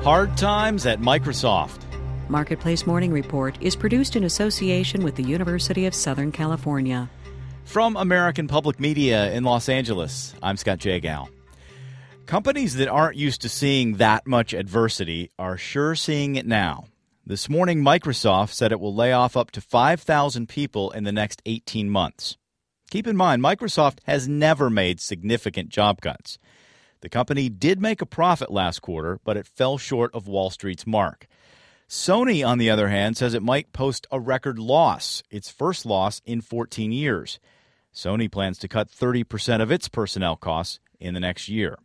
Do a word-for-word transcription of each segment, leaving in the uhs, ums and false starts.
Hard times at Microsoft. Marketplace Morning Report is produced in association with the University of Southern California. From American Public Media in Los Angeles, I'm Scott Jagow. Companies that aren't used to seeing that much adversity are sure seeing it now. This morning, Microsoft said it will lay off up to five thousand people in the next eighteen months. Keep in mind, Microsoft has never made significant job cuts. The company did make a profit last quarter, but it fell short of Wall Street's mark. Sony, on the other hand, says it might post a record loss, its first loss in fourteen years. Sony plans to cut thirty percent of its personnel costs in the next year.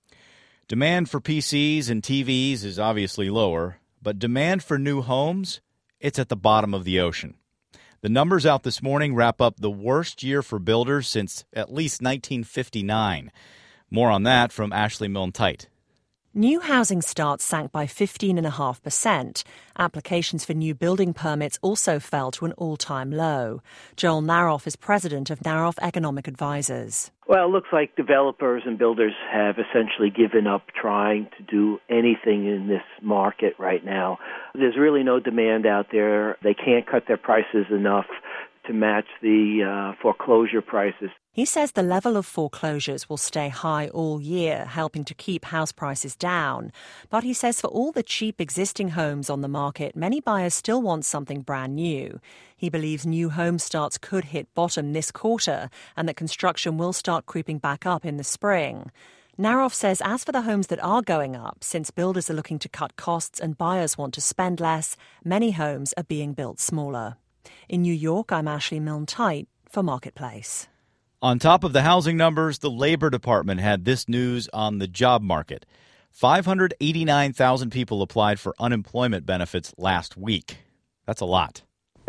Demand for P Cs and T Vs is obviously lower, but demand for new homes, it's at the bottom of the ocean. The numbers out this morning wrap up the worst year for builders since at least nineteen fifty-nine. More on that from Ashley Milne-Tite. New housing starts sank by fifteen point five percent. Applications for new building permits also fell to an all-time low. Joel Naroff is president of Naroff Economic Advisors. Well, it looks like developers and builders have essentially given up trying to do anything in this market right now. There's really no demand out there. They can't cut their prices enough to match the uh, foreclosure prices. He says the level of foreclosures will stay high all year, helping to keep house prices down. But he says for all the cheap existing homes on the market, many buyers still want something brand new. He believes new home starts could hit bottom this quarter and that construction will start creeping back up in the spring. Naroff says as for the homes that are going up, since builders are looking to cut costs and buyers want to spend less, many homes are being built smaller. In New York, I'm Ashley Milne-Tite for Marketplace. On top of the housing numbers, the Labor Department had this news on the job market. five hundred eighty-nine thousand people applied for unemployment benefits last week. That's a lot.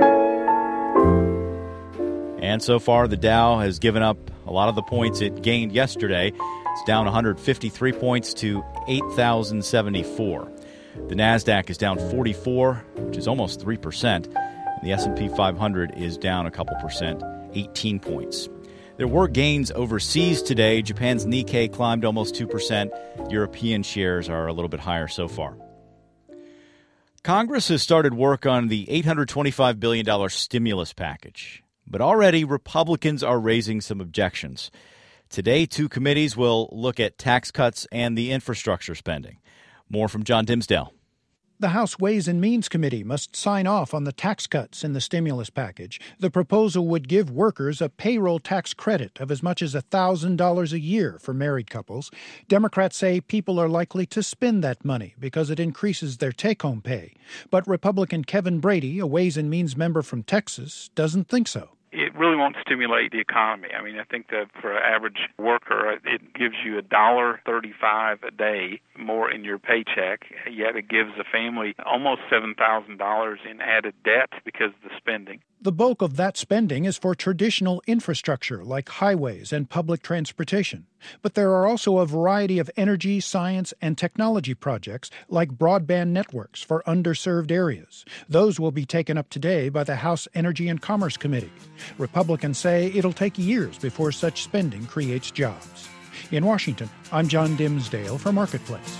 And so far, the Dow has given up a lot of the points it gained yesterday. It's down one hundred fifty-three points to eight thousand seventy-four. The NASDAQ is down forty-four, which is almost three percent. The S and P five hundred is down a couple percent, eighteen points. There were gains overseas today. Japan's Nikkei climbed almost two percent. European shares are a little bit higher so far. Congress has started work on the eight hundred twenty-five billion dollars stimulus package. But already Republicans are raising some objections. Today, two committees will look at tax cuts and the infrastructure spending. More from John Dimsdale. The House Ways and Means Committee must sign off on the tax cuts in the stimulus package. The proposal would give workers a payroll tax credit of as much as one thousand dollars a year for married couples. Democrats say people are likely to spend that money because it increases their take-home pay. But Republican Kevin Brady, a Ways and Means member from Texas, doesn't think so. It really won't stimulate the economy. I mean, I think that for an average worker, it gives you one dollar thirty-five a day more in your paycheck, yet it gives a family almost seven thousand dollars in added debt because of the spending. The bulk of that spending is for traditional infrastructure like highways and public transportation. But there are also a variety of energy, science, and technology projects like broadband networks for underserved areas. Those will be taken up today by the House Energy and Commerce Committee. Republicans say it'll take years before such spending creates jobs. In Washington, I'm John Dimsdale for Marketplace.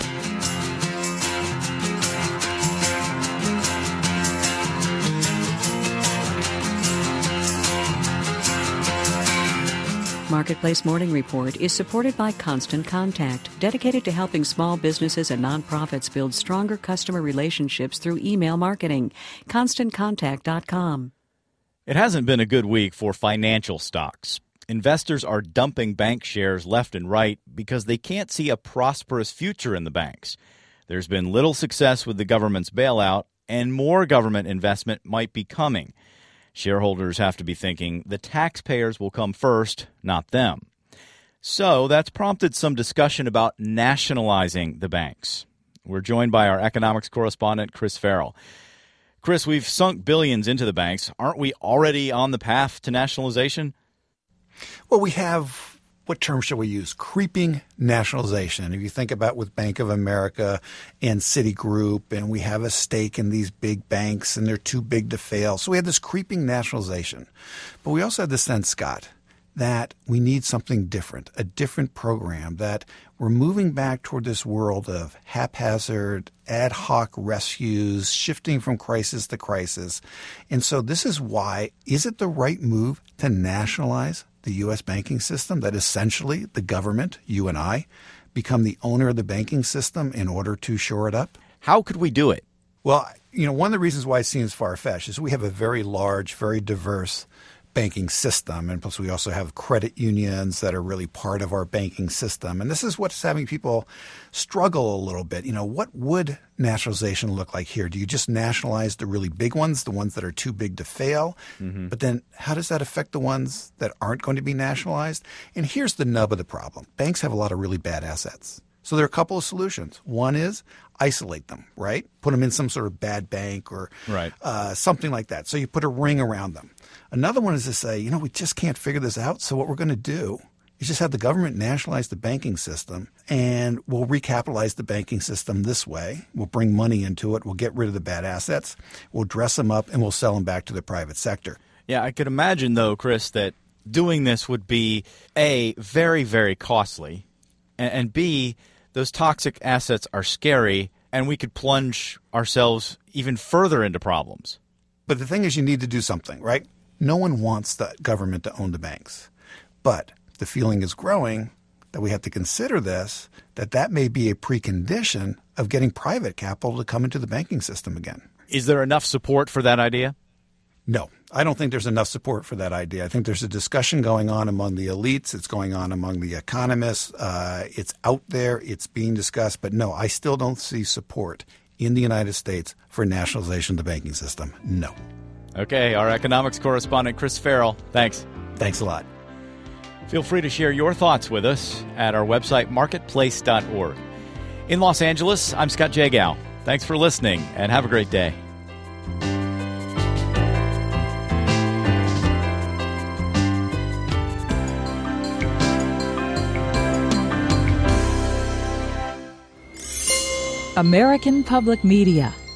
Marketplace Morning Report is supported by Constant Contact, dedicated to helping small businesses and nonprofits build stronger customer relationships through email marketing. constant contact dot com. It hasn't been a good week for financial stocks. Investors are dumping bank shares left and right because they can't see a prosperous future in the banks. There's been little success with the government's bailout, and more government investment might be coming. Shareholders have to be thinking the taxpayers will come first, not them. So that's prompted some discussion about nationalizing the banks. We're joined by our economics correspondent, Chris Farrell. Chris, we've sunk billions into the banks. Aren't we already on the path to nationalization? Well, we have, what term shall we use? Creeping nationalization. And if you think about with Bank of America and Citigroup, and we have a stake in these big banks, and they're too big to fail. So we had this creeping nationalization. But we also had this sense, Scott, that we need something different, a different program, that we're moving back toward this world of haphazard, ad hoc rescues, shifting from crisis to crisis. And so this is why, is it the right move to nationalize the U S banking system, that essentially the government, you and I, become the owner of the banking system in order to shore it up? How could we do it? Well, you know, one of the reasons why it seems far-fetched is we have a very large, very diverse banking system. And plus we also have credit unions that are really part of our banking system. And this is what's having people struggle a little bit. You know, what would nationalization look like here? Do you just nationalize the really big ones, the ones that are too big to fail? Mm-hmm. But then how does that affect the ones that aren't going to be nationalized? And here's the nub of the problem. Banks have a lot of really bad assets. So there are a couple of solutions. One is isolate them, right? Put them in some sort of bad bank or right. uh, something like that. So you put a ring around them. Another one is to say, you know, we just can't figure this out. So what we're going to do is just have the government nationalize the banking system, and we'll recapitalize the banking system this way. We'll bring money into it. We'll get rid of the bad assets. We'll dress them up, and we'll sell them back to the private sector. Yeah, I could imagine, though, Chris, that doing this would be, A, very, very costly, and, and B, those toxic assets are scary, and we could plunge ourselves even further into problems. But the thing is, you need to do something, right? No one wants the government to own the banks. But the feeling is growing that we have to consider this, that that may be a precondition of getting private capital to come into the banking system again. Is there enough support for that idea? No, I don't think there's enough support for that idea. I think there's a discussion going on among the elites. It's going on among the economists. Uh, it's out there. It's being discussed. But no, I still don't see support in the United States for nationalization of the banking system. No. Okay, our economics correspondent, Chris Farrell. Thanks. Thanks a lot. Feel free to share your thoughts with us at our website, marketplace dot org. In Los Angeles, I'm Scott Jagow. Thanks for listening, and have a great day. American Public Media